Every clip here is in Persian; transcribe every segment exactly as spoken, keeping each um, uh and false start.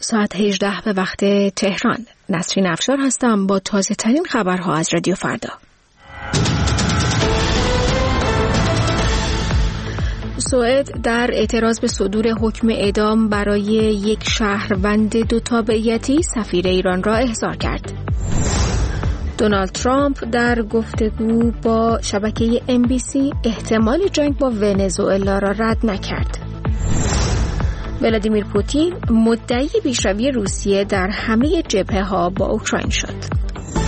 ساعت هجده به وقت تهران. نسرین افشار هستم با تازه ترین خبرها از رادیو فردا. سوئد در اعتراض به صدور حکم اعدام برای یک شهروند دو تابعیتی سفیر ایران را احضار کرد. دونالد ترامپ در گفتگو با شبکه ام بی سی احتمال جنگ با ونزوئلا را رد نکرد. ولادیمیر پوتین مدعی پیشروی روسیه در همه جبهه‌ها با اوکراین شد.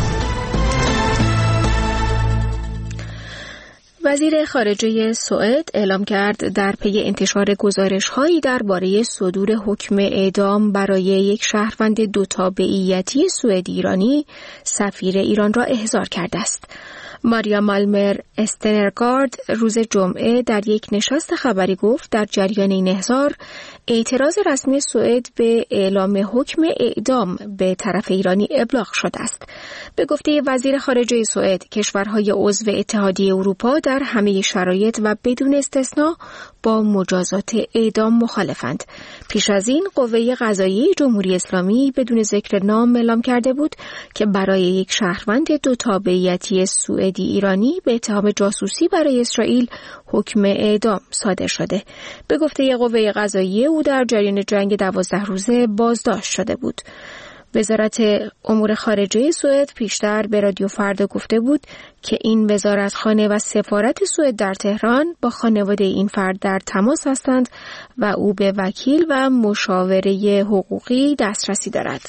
وزیر خارجه سوئد اعلام کرد در پی انتشار گزارش‌هایی درباره صدور حکم اعدام برای یک شهروند دو تابعیتی سوئدی ایرانی سفیر ایران را احضار کرده است. ماریا مالمر استنرگارد روز جمعه در یک نشست خبری گفت در جریان این احضار اعتراض رسمی سوئد به اعلام حکم اعدام به طرف ایرانی ابلاغ شده است. به گفته وزیر خارجه سوئد، کشورهای عضو اتحادیه اروپا در همه شرایط و بدون استثناء با مجازات اعدام مخالفند. پیش از این قوه قضاییه جمهوری اسلامی بدون ذکر نام اعلام کرده بود که برای یک شهروند دو تابعیتی سوئدی ایرانی به اتهام جاسوسی برای اسرائیل حکم اعدام صادر شده. به گفته قوه قضاییه او در جریان جنگ دوازده روزه بازداشت شده بود. وزارت امور خارجه سوئد پیشتر به رادیو فردا گفته بود که این وزارتخانه و سفارت سوئد در تهران با خانواده این فرد در تماس هستند و او به وکیل و مشاوره حقوقی دسترسی دارد.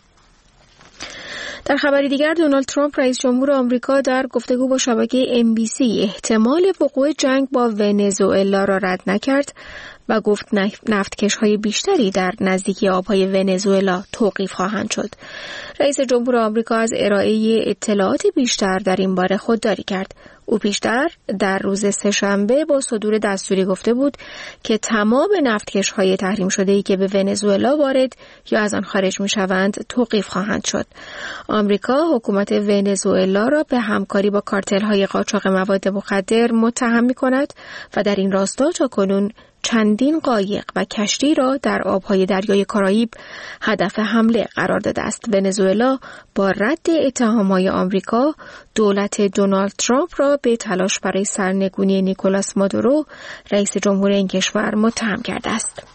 در خبری دیگر، دونالد ترامپ رئیس جمهور آمریکا در گفتگو با شبکه ام بی سی احتمال وقوع جنگ با ونزوئلا را رد نکرد و گفت نفتکش‌های بیشتری در نزدیکی آب‌های ونزوئلا توقیف خواهند شد. رئیس جمهور آمریکا از ارائه اطلاعات بیشتر در این باره خودداری کرد. او پیشتر در روز سه‌شنبه با صدور دستوری گفته بود که تمام نفتکش‌های تحریم شده‌ای که به ونزوئلا وارد یا از آن خارج می‌شوند توقیف خواهند شد. آمریکا حکومت ونزوئلا را به همکاری با کارتل‌های قاچاق مواد مخدر متهم می‌کند و در این راستا تاکنون چندین قایق و کشتی را در آبهای دریای کارائیب هدف حمله قرار داده است. ونزوئلا با رد اتهام‌های آمریکا دولت دونالد ترامپ را به تلاش برای سرنگونی نیکولاس مادورو رئیس جمهور این کشور متهم کرده است.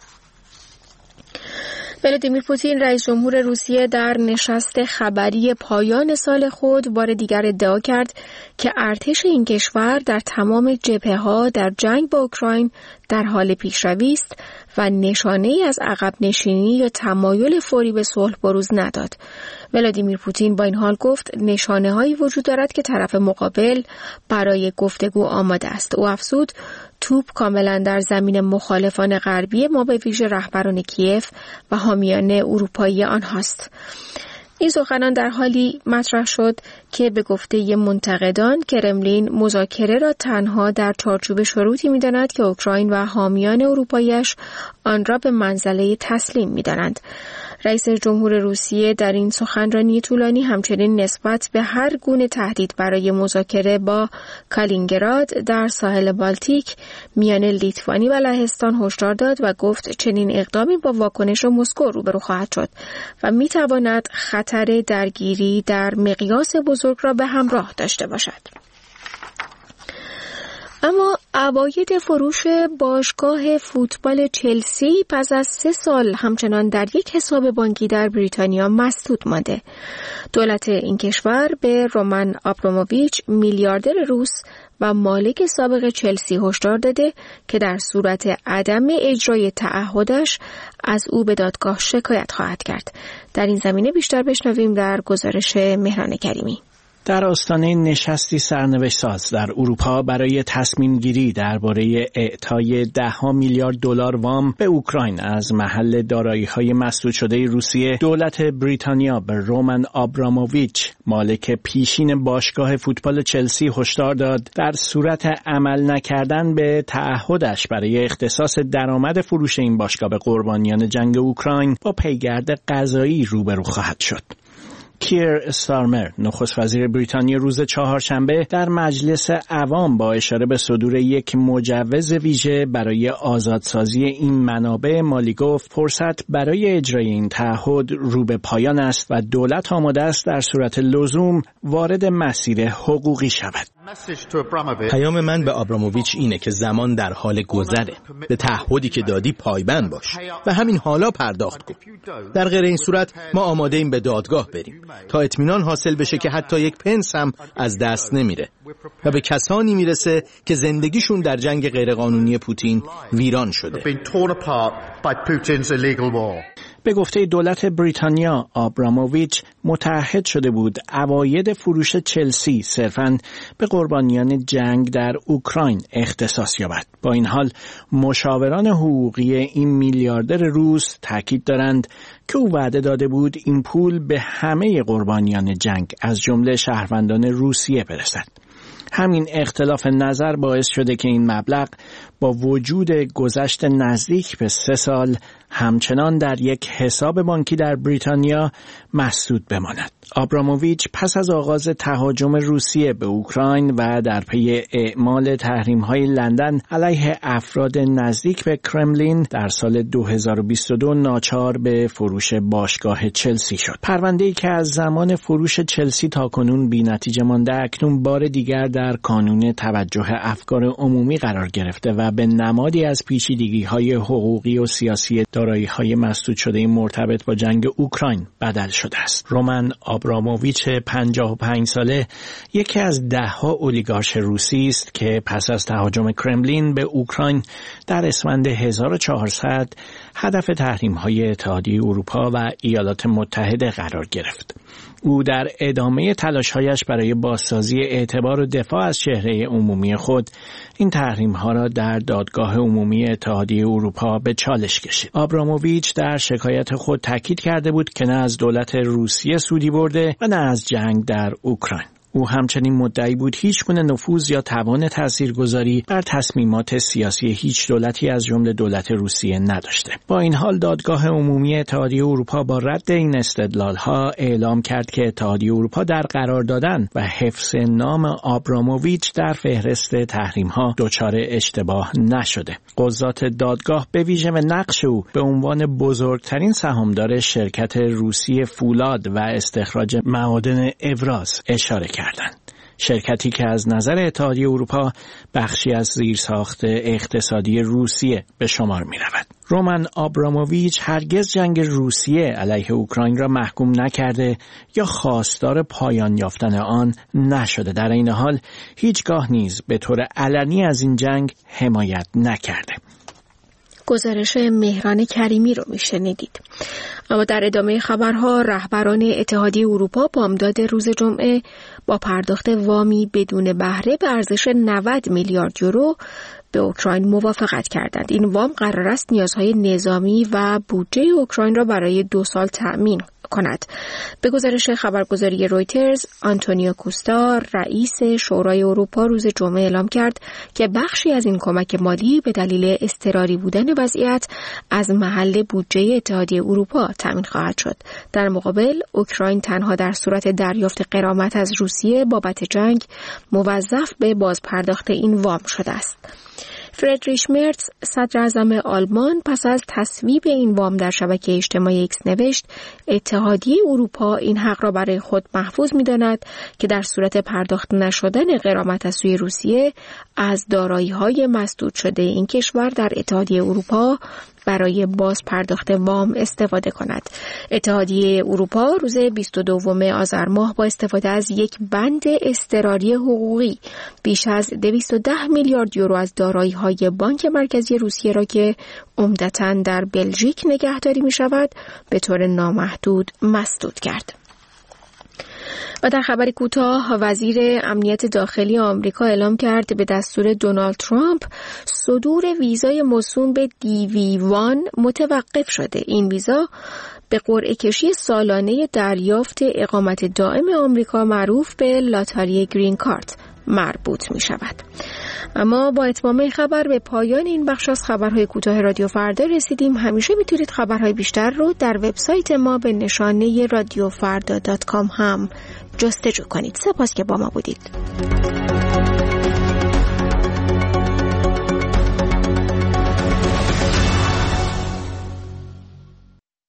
ولادیمیر پوتین رئیس جمهور روسیه در نشست خبری پایان سال خود بار دیگر ادعا کرد که ارتش این کشور در تمام جبهه‌ها در جنگ با اوکراین در حال پیشروی است و نشانه‌ای از عقب نشینی یا تمایل فوری به صلح بروز نداد. ولادیمیر پوتین با این حال گفت نشانه‌هایی وجود دارد که طرف مقابل برای گفتگو آماده است. او افزود توپ کاملا در زمین مخالفان غربی ما به ویژه رهبران کیف و حامیان اروپایی آنهاست. این سخنان در حالی مطرح شد که به گفته منتقدان کرملین مذاکره را تنها در چارچوب شروطی می‌داند که اوکراین و حامیان اروپایی‌اش آن را به منزله تسلیم می‌دانند. رئیس جمهور روسیه در این سخنرانی طولانی همچنین نسبت به هر گونه تهدید برای مذاکره با کالینینگراد در ساحل بالتیک میان لیتوانی و لهستان هشدار داد و گفت چنین اقدامی با واکنش مسکو روبرو خواهد شد و میتواند خطر درگیری در مقیاس بزرگ را به همراه داشته باشد. اما عواید فروش باشگاه فوتبال چلسی پس از سه سال همچنان در یک حساب بانکی در بریتانیا مسدود مانده. دولت این کشور به رومن آبراموویچ میلیاردر روس و مالک سابق چلسی هشدار داده که در صورت عدم اجرای تعهدش از او به دادگاه شکایت خواهد کرد. در این زمینه بیشتر بشنویم در گزارش مهران کریمی. در آستانه نشستی سرنوشت ساز در اروپا برای تصمیم گیری درباره اعطای ده ها میلیارد دلار وام به اوکراین از محل دارایی‌های مسدود شده روسیه، دولت بریتانیا به رومن آبراموویچ مالک پیشین باشگاه فوتبال چلسی هشدار داد در صورت عمل نکردن به تعهدش برای اختصاص درآمد فروش این باشگاه به قربانیان جنگ اوکراین با پیگرد قضایی روبرو خواهد شد. کیر استارمر نخست وزیر بریتانیا روز چهارشنبه در مجلس عوام با اشاره به صدور یک مجوز ویژه برای آزادسازی این منابع مالی گفت فرصت برای اجرای این تعهد رو به پایان است و دولت آماده است در صورت لزوم وارد مسیر حقوقی شود. پیام من به آبراموویچ اینه که زمان در حال گذره. به تعهدی که دادی پایبند باش و همین حالا پرداخت کن. در غیر این صورت ما آماده ایم به دادگاه بریم تا اطمینان حاصل بشه که حتی یک پنس هم از دست نمیره و به کسانی میرسه که زندگیشون در جنگ غیرقانونی پوتین ویران شده. به گفته دولت بریتانیا، آبراموویچ متعهد شده بود عواید فروش چلسی صرفاً به قربانیان جنگ در اوکراین اختصاص یابد. با این حال مشاوران حقوقی این میلیاردر روس تاکید دارند که او وعده داده بود این پول به همه قربانیان جنگ از جمله شهروندان روسیه برسد. همین اختلاف نظر باعث شده که این مبلغ با وجود گذشت نزدیک به سه سال همچنان در یک حساب بانکی در بریتانیا مسدود بماند. آبراموویچ پس از آغاز تهاجم روسیه به اوکراین و در پی اعمال تحریم‌های لندن علیه افراد نزدیک به کرملین در سال دو هزار و بیست و دو ناچار به فروش باشگاه چلسی شد. پرونده‌ای که از زمان فروش چلسی تا کنون بی‌نتیجه مانده اکنون بار دیگر در کانون توجه افکار عمومی قرار گرفته و به نمادی از پیچیدگی‌های حقوقی و سیاسی دارایی‌های مسدود شده مرتبط با جنگ اوکراین بدل شده است. رومن آبراموویچ پنجاه و پنج ساله یکی از ده‌ها اولیگارش روسی است که پس از تهاجم کرملین به اوکراین در اسفند هزار و چهارصد هدف تحریم‌های اتحادیه اروپا و ایالات متحده قرار گرفت. او در ادامه تلاش‌هایش برای بازسازی اعتبار و دفاع از چهره عمومی خود این تحریم‌ها را در دادگاه عمومی اتحادیه اروپا به چالش کشید. آبراموویچ در شکایت خود تاکید کرده بود که نه از دولت روسیه سودی برده و نه از جنگ در اوکراین. او همچنین مدعی بود هیچگونه نفوذ یا توان تاثیرگذاری بر تصمیمات سیاسی هیچ دولتی از جمله دولت روسیه نداشته. با این حال دادگاه عمومی اتحادیه اروپا با رد این استدلال‌ها اعلام کرد که اتحادیه اروپا در قرار دادن و حفظ نام آبراموویچ در فهرست تحریم‌ها دچار اشتباه نشده. قضات دادگاه به ویژه به نقش او به عنوان بزرگترین سهامدار شرکت روسی فولاد و استخراج معادن اوراز اشاره کردند. شرکتی که از نظر اتحادیه اروپا بخشی از زیرساخت اقتصادی روسیه به شمار می رود. رومن آبراموویچ هرگز جنگ روسیه علیه اوکراین را محکوم نکرده یا خواستار پایان یافتن آن نشده. در این حال هیچگاه نیز به طور علنی از این جنگ حمایت نکرده. گزارش مهران کریمی رو میشنیدید. اما در ادامه خبرها رهبران اتحادیه اروپا بامداد روز جمعه با پرداخت وامی بدون بهره به ارزش نود میلیارد یورو به اوکراین موافقت کردند. این وام قرار است نیازهای نظامی و بودجه اوکراین را برای دو سال تأمین کند. به گزارش خبرگزاری رویترز، آنتونیو کوستا رئیس شورای اروپا روز جمعه اعلام کرد که بخشی از این کمک مالی به دلیل اضطراری بودن وضعیت از محل بودجه اتحادیه اروپا تامین خواهد شد. در مقابل اوکراین تنها در صورت دریافت غرامت از روسیه بابت جنگ موظف به بازپرداخت این وام شده است. فردریش مرتز صدر اعظم آلمان پس از تصویب این وام در شبکه اجتماعی ایکس نوشت اتحادیه اروپا این حق را برای خود محفوظ می‌داند که در صورت پرداخت نشدن غرامت از سوی روسیه از دارایی‌های مسدود شده این کشور در اتحادیه اروپا برای باز پرداخت وام استفاده کند. اتحادیه اروپا روز بیست و دوم آذر ماه با استفاده از یک بند اضطراری حقوقی بیش از دویست و ده میلیارد یورو از دارایی‌های بانک مرکزی روسیه را که عمدتاً در بلژیک نگهداری می‌شود به طور نامحدود مسدود کرد. و در خبر کوتاه وزیر امنیت داخلی آمریکا اعلام کرد به دستور دونالد ترامپ صدور ویزای موسوم به دی وی وان متوقف شده. این ویزا به قرعه کشی سالانه دریافت اقامت دائم آمریکا معروف به لاتاری گرین کارت مربوط می شود. اما با اتمام خبر به پایان این بخش از خبرهای کوتاه رادیو فردا رسیدیم. همیشه میتونید خبرهای بیشتر رو در وبسایت ما به نشانه رادیو فردا دات کام هم جستجو کنید. سپاس که با ما بودید.